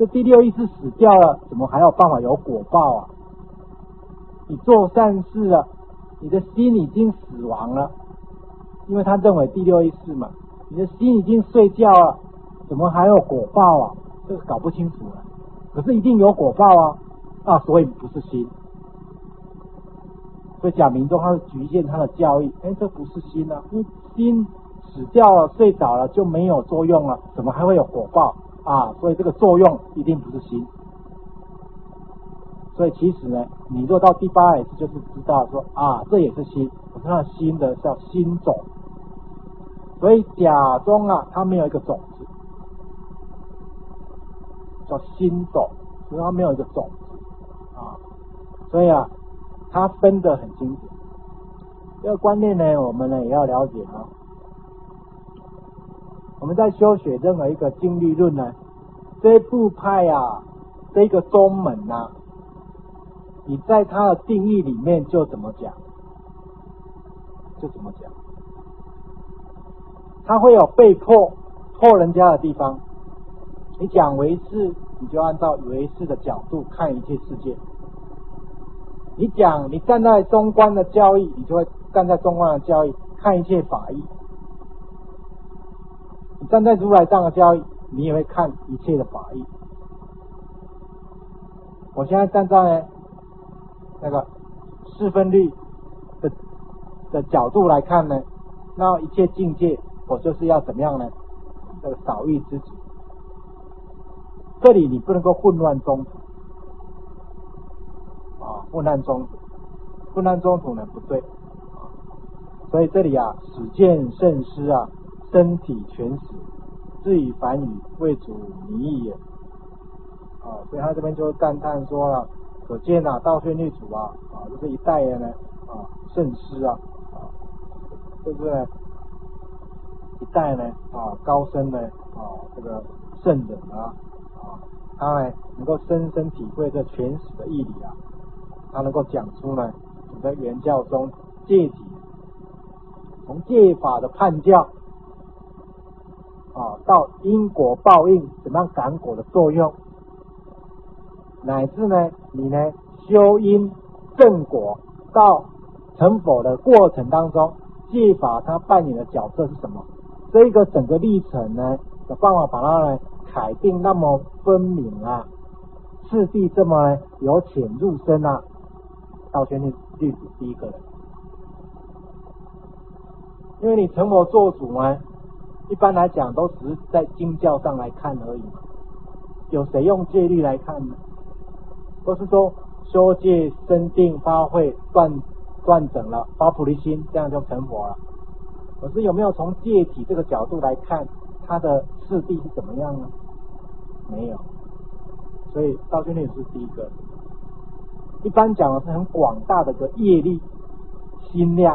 这第六意识死掉了，怎么还有办法有果报啊？你做善事了，你的心已经死亡了，因为他认为第六意识嘛，你的心已经睡觉了，怎么还有果报啊？这个搞不清楚了。可是一定有果报啊，所以不是心。所以假民众他是局限他的教义，这不是心啊，因为心死掉了，睡着了就没有作用了，怎么还会有果报啊？所以这个作用一定不是心。所以其实呢，你若到第八意识就是知道说这也是心，可是它心的叫心种。所以甲中它没有一个种子，叫心种，所以它没有一个种子所以它分得很清楚。这个观念呢，我们呢也要了解我们在修学任何一个经律论呢，这一部派这个宗门你在它的定义里面就怎么讲，它会有被破人家的地方。你讲唯识，你就按照唯识的角度看一切世界。你站在中观的教义，你就会站在中观的教义看一切法义。你站在如来藏的教义，你也会看一切的法义。我现在站在那个四分律的角度来看呢，那一切境界我就是要怎么样呢？这个少欲知足。这里你不能够混乱中途混乱中途呢不对所以这里始见圣师身体全死，至于凡语为主迷意也所以他这边就赞叹说了，可见道宣律主就是一代人呢圣师就是呢一代呢高僧呢这个圣人他呢能够深深体会这全史的义理他能够讲出呢我们在原教中戒体，从戒法的判教到因果报应怎么样感果的作用，乃至呢你呢修因正果到成佛的过程当中，戒法它扮演的角色是什么？这个整个历程呢有办法把它呢楷定那么分明次第这么由浅入深道宣律主第一个人。因为你成佛做主呢，一般来讲都只是在经教上来看而已有谁用戒律来看呢？都是说修戒生定发慧断整了发菩提心，这样就成佛了。可是有没有从戒体这个角度来看它的次第是怎么样呢？没有。所以道宣律是第一个。一般讲的是很广大的个业力心量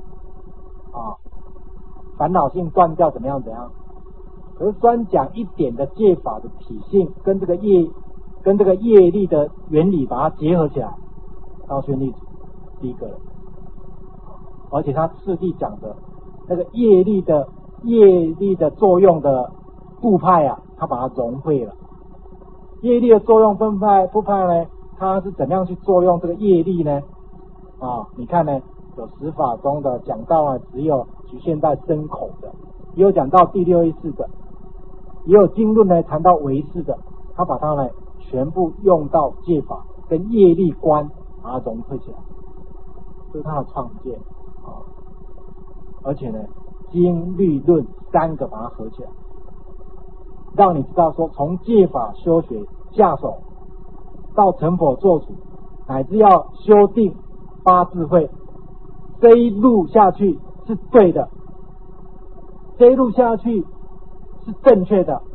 烦恼性断掉怎么样。可是专讲一点的戒法的体性跟这个业力的原理把它结合起来，道宣律第一个人。而且他次第讲的那个业力的作用的部派他把它融会了。业力的作用部派呢，它是怎么样去作用这个业力呢？你看呢，有十法中的讲到只有局限在身口的，也有讲到第六意识的，也有经论呢谈到唯识的，他把它呢全部用到戒法跟业力观把它融汇起来，这是他的创建而且呢经律论三个把它合起来，让你知道说从戒法修学下手到成佛做主，乃至要修定发智慧，这一路下去是对的，这一路下去是正确的，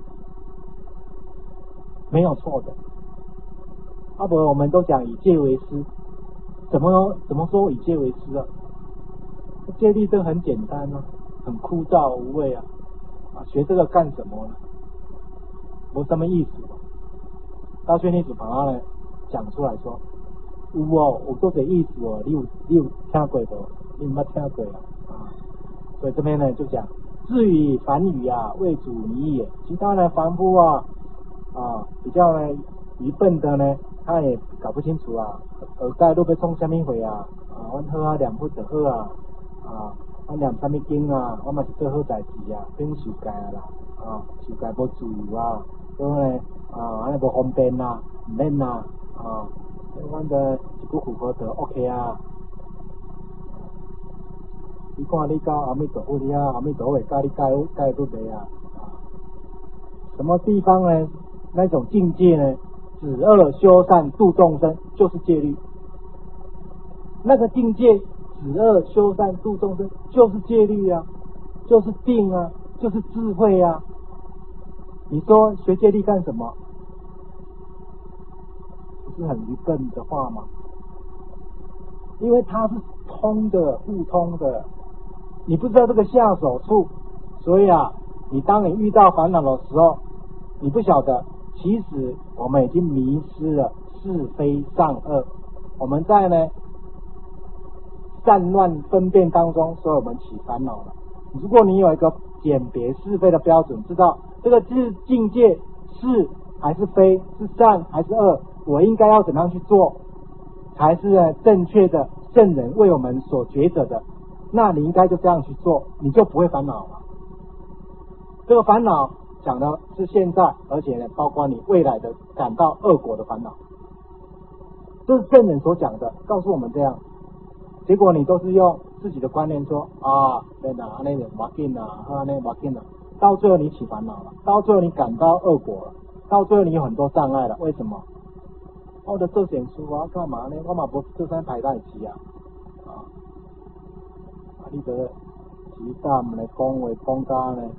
没有错的。不然我们都讲以戒为师，怎么说以戒为师戒律都很简单很枯燥无味学这个干什么呢？没什么意思道宣律主把它呢讲出来说，有多少意思你有听过不？你没听过所以这边呢就讲，至于凡语为主迷也，其他的凡夫比较呢愚笨的呢，他也搞不清楚啊，耳盖都要创什么货啊？阮好啊，念佛就好啊，阮念什么经啊？我嘛是做好代志啊，变受戒啦，受戒无自由啊，所以呢，安尼无方便啦，唔免啦，阮的一句符合就 OK 啊。你看你到阿弥陀佛遐，阿弥陀佛会教你戒律的啊。什么地方呢？那种境界呢？止恶修善度众生，就是戒律。那个境界，止恶修善度众生，就是戒律啊，就是定啊，就是智慧啊。你说学戒律干什么？不是很愚笨的话吗？因为它是通的，互通的。你不知道这个下手处，所以你当你遇到烦恼的时候，你不晓得，其实我们已经迷失了是非善恶，我们在呢散乱分辨当中，所以我们起烦恼了。如果你有一个鉴别是非的标准，知道这个境界是还是非，是善还是恶，我应该要怎样去做，才是正确的圣人为我们所抉择的，那你应该就这样去做，你就不会烦恼了。这个烦恼讲的是现在，而且呢，包括你未来的感到恶果的烦恼，这是圣人所讲的，告诉我们这样。结果你都是用自己的观念说对啦，那个没紧啦，那没紧啦，到最后你起烦恼了，到最后你感到恶果了，到最后你有很多障碍了。为什么？我的做善事干嘛呢？我嘛不做啥歹代志啊！你得时淡来讲话讲家呢，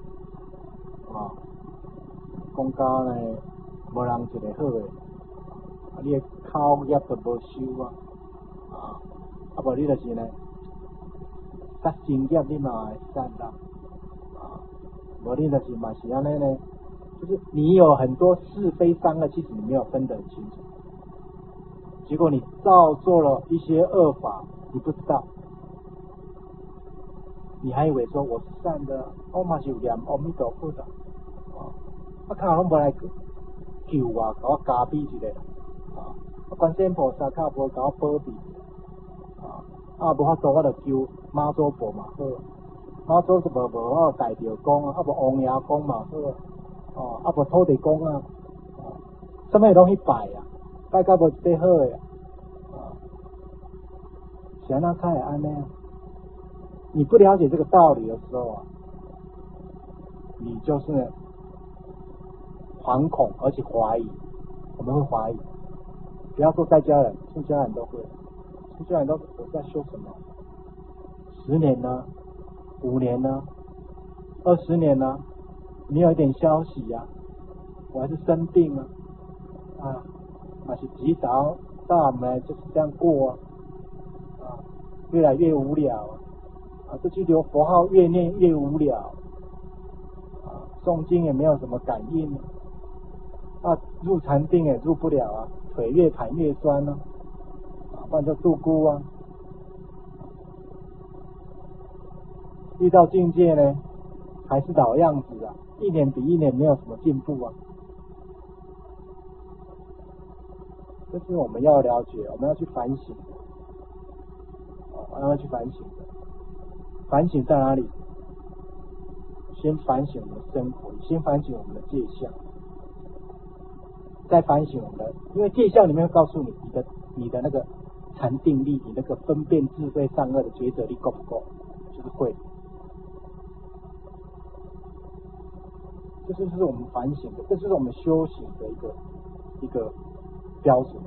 讲家呢无人一个好诶，你的口业都无修无你就是呢，杀生业你嘛会杀啦，无你就是嘛是安尼呢，就是你有很多是非善恶，其实你没有分得很清楚，结果你造作了一些恶法，你不知道，你还以为说我是善的，我嘛是有念阿弥陀佛的，看拢无来救我，给我加庇一个，观世音菩萨较无给我保庇。无法度我就求妈祖婆嘛好，妈祖是无法大吊公无王爷公嘛好，无土地公什么拢去拜拜到无一块好诶是安怎才会安尼？你不了解这个道理的时候你就是呢惶恐而且怀疑，我们会怀疑，不要说在家人，出家人都会。出家人都我在修什么？10年呢？5年呢？20年呢？没有一点消息我还是生病还是及早到我们就是这样过越来越无聊这句留佛号越念越无聊诵经也没有什么感应入禅定也入不了腿越盘越酸不然就度孤遇到境界呢还是老样子一年比一年没有什么进步这是我们要了解，我们要去反省我们要去反省的。反省在哪里？先反省我们的生活，先反省我们的戒相，再反省我们的，因为戒相里面会告诉你的那个禅定力，你那个分辨智慧善恶的抉择力够不够，就是会。这就是我们反省的，这就是我们修行的一个标准。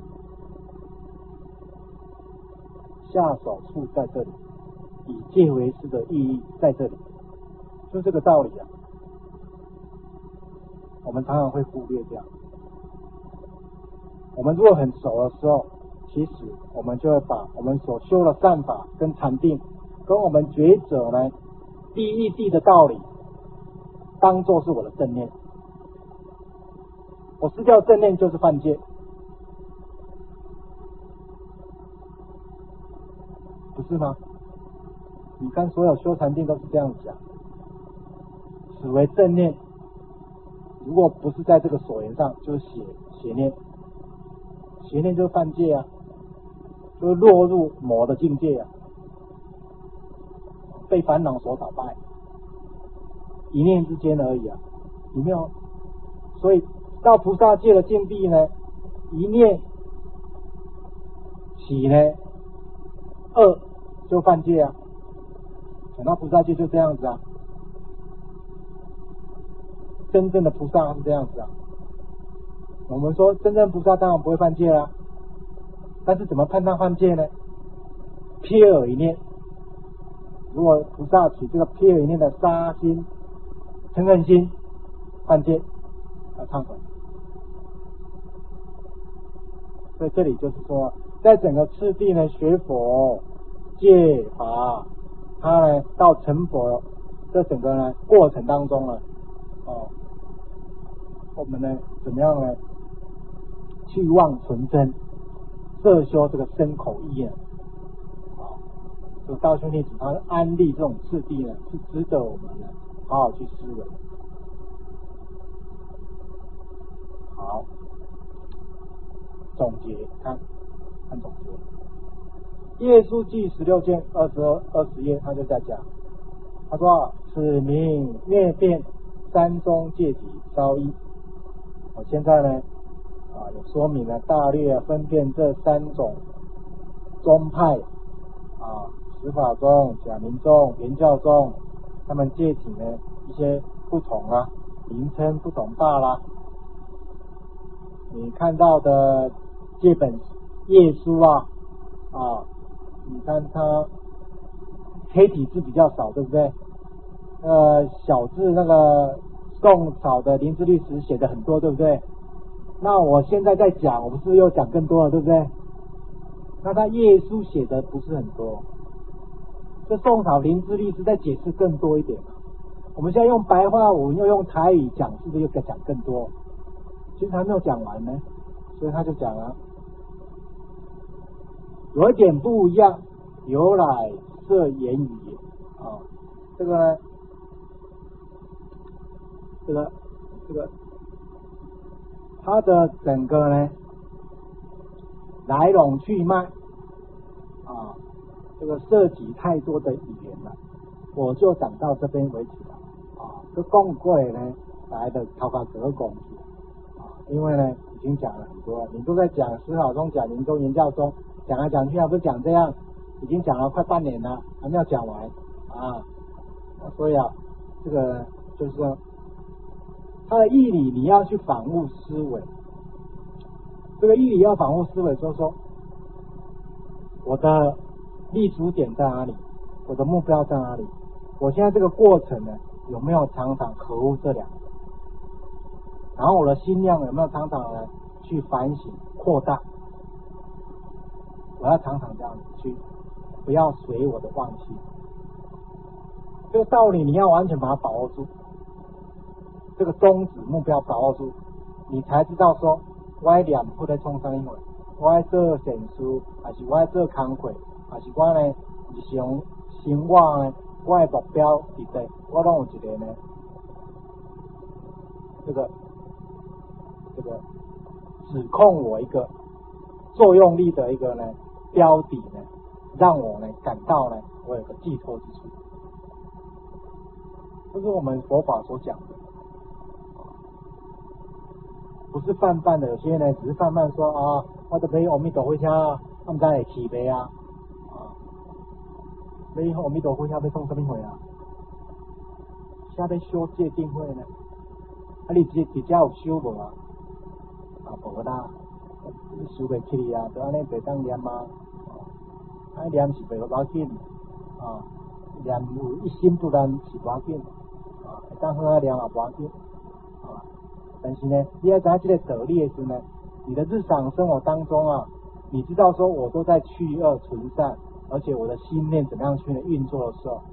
下手处在这里，以戒为师的意义在这里，就这个道理我们常常会忽略掉。我们如果很熟的时候，其实我们就会把我们所修的善法跟禅定，跟我们抉择呢第一义谛的道理，当作是我的正念。我失掉正念就是犯戒，不是吗？你看所有修禅定都是这样讲，此为正念， 如果不是在这个所缘上，就是邪念，邪念就是犯戒啊，就是落入魔的境界啊，被烦恼所打败，一念之间而已啊，你没有，所以到菩萨界的境地呢，一念起呢，恶就犯戒啊，那菩萨界就这样子啊，真正的菩萨是这样子啊。我们说真正菩萨当然不会犯戒啦，但是怎么判断犯戒呢？瞥耳一念，如果菩萨起这个瞥耳一念的杀心、嗔恨心，犯戒要忏悔。所以这里就是说，在整个次第呢，学佛、戒法，他呢到成佛这整个呢过程当中呢，我们呢怎么样呢？去妄存真，摄修这个身口意啊，这个道兄弟子他安立这种次第呢，是值得我们呢好好去思维。好，总结看总结。耶稣记16卷20页，他就在讲，他说：“此名灭变三宗戒体稍一。”我现在呢有说明了大略分辨这三种宗派十法宗、假名宗、圆教宗，他们戒体呢一些不同啊，名称不同大啦。你看到的戒本页书你看它黑体字比较少，对不对？小字那个宋朝的林之律师写的很多，对不对？那我现在在讲，我不是又讲更多了，对不对？那他页书写的不是很多，这宋朝林之律师在解释更多一点。我们现在用白话文又用台语讲，是不是又讲更多？其实还没有讲完呢，所以他就讲了，有一点不一样，由来摄言语这个呢，这个它的整个呢来龙去脉这个涉及太多的语言了，我就讲到这边为止了这讲过呢来的头发格讲因为呢已经讲了很多了，你都在讲十法宗、假名宗、圆教宗，讲来讲去还不是讲这样，已经讲了快半年了，还没有讲完所以这个就是说它的义理你要去反悟思维，这个义理要反悟思维，就是说我的立足点在哪里，我的目标在哪里，我现在这个过程呢有没有常常合乎这两个，然后我的心量有没有常常呢去反省扩大，我要常常这样子去，不要随我的忘记，这个道理你要完全把它把握住，这个宗旨目标把握住，你才知道说我要念佛在创啥物货，我要做善事，还是我要做工课，还是我呢日常生活呢我的目标伫对，我拢有一个呢这个指控我一个作用力的一个呢标的呢，让我呢感到呢我有个寄托之处，这是我们佛法所讲的，不是泛泛的。有些人呢只是泛泛说我都买阿弥陀佛车，他们家会起买买阿弥陀佛车要创什么会现在要修戒定会呢？你直接有修无无啦，你修袂起就安尼袂当念念是袂要紧念有一心不乱是无要紧会当好好念也无要紧但是呢，你要知道这个道理的时呢，你的日常生活当中你知道说我都在去恶存善，而且我的心念怎么样去运作的时候，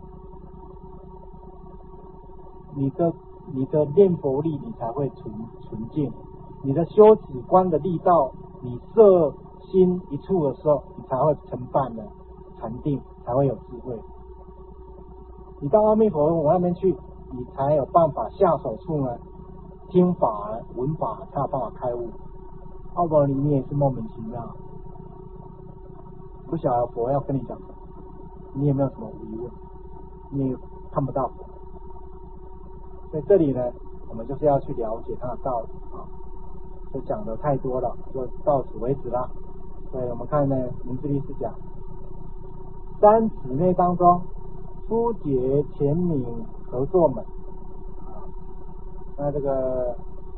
你的念佛力你才会纯净，你的修止观的力道，你摄心一处的时候，你才会承办的禅定，才会有智慧。你到阿弥陀佛那边去，你才有办法下手处呢， 听法闻法才有办法开悟，要不然你也是莫名其妙，不晓得佛要跟你讲什么，你也没有什么疑问，你也看不到佛。所以这里呢，我们就是要去了解它的道理啊。就讲的太多了，就到此为止啦。所以我们看呢，明智律师讲三姊妹当中，初结前敏合作门啊，那这个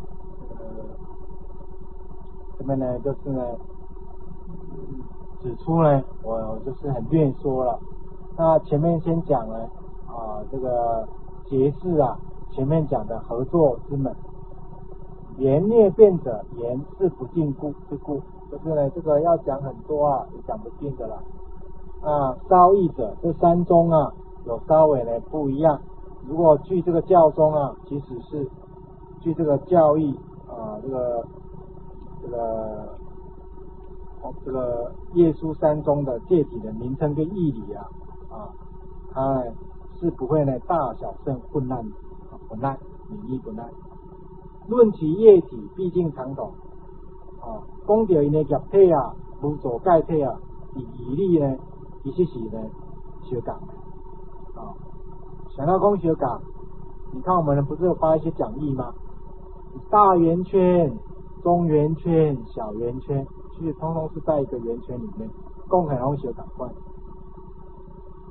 这边呢就是呢指出呢，我就是很略说了。那前面先讲了这个结是啊，前面讲的合作之门。言孽辩者，言是不尽故之故，就是呢，这个要讲很多啊，也讲不尽的啦。稍异者，这三宗啊，有稍微呢不一样。如果据这个教宗啊，其实是据这个教义这个耶稣三宗的戒体的名称跟义理啊，它是不会呢大小圣混乱名义混乱。论其业体，毕竟相同。讲到因的业体啊，无所盖体啊，义理呢，其实是呢相同的。想要讲相同，你看我们不是有发一些讲义吗？大圆圈、中圆圈、小圆圈，其实通通是在一个圆圈里面，共很容易相同款。